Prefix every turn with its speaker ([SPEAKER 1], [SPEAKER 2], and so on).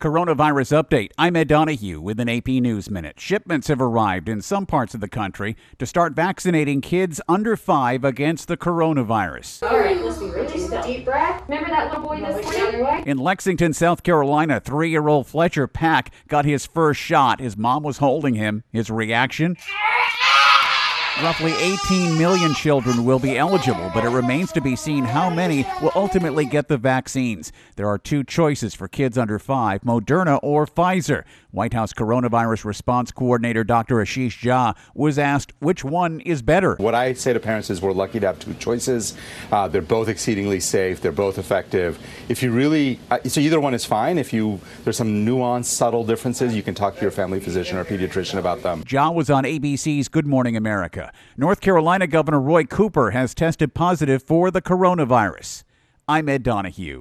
[SPEAKER 1] Coronavirus update. I'm Ed Donahue with an AP News Minute. Shipments have arrived in some parts of the country to start vaccinating kids under 5 against the coronavirus.
[SPEAKER 2] All right, let's be really still. Deep breath. Remember that little boy this morning?
[SPEAKER 1] In Lexington, South Carolina, 3-year-old Fletcher Pack got his first shot. His mom was holding him. His reaction? Roughly 18 million children will be eligible, but it remains to be seen how many will ultimately get the vaccines. There are two choices for kids under 5, Moderna or Pfizer. White House Coronavirus Response Coordinator Dr. Ashish Jha was asked which one is better.
[SPEAKER 3] What I say to parents is we're lucky to have two choices. They're both exceedingly safe. They're both effective. If you really, so either one is fine. If there's some nuanced, subtle differences, you can talk to your family physician or pediatrician about them.
[SPEAKER 1] Jha was on ABC's Good Morning America. North Carolina Governor Roy Cooper has tested positive for the coronavirus. I'm Ed Donahue.